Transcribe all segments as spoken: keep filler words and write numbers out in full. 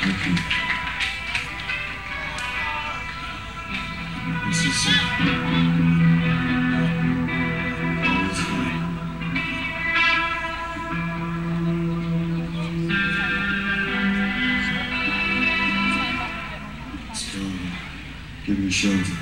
This is uh, let's go. Give me shelter.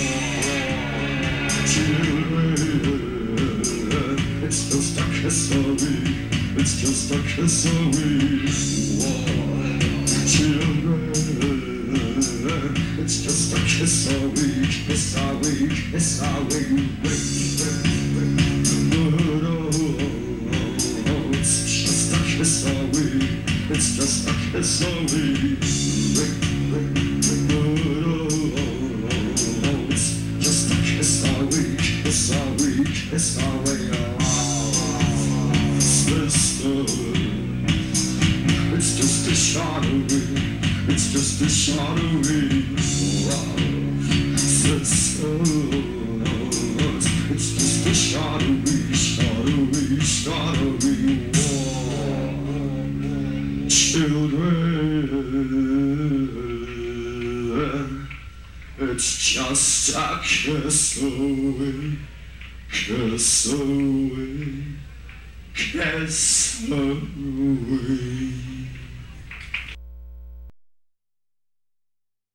It's still stuck, it's so away. It's just a kiss away. Whoa, children, it's just a kiss away, kiss away, kiss away. Wait, wait, oh, it's just a kiss away. It's just a kiss away. Wait, wait, oh, it's just a kiss away, kiss away, kiss away. Oh, sister, it's just a shot away. It's just a shot away. Wow, sister, it's just a shot away, shot away, shot away. Whoa, children, it's just a kiss away, kiss away, kiss away.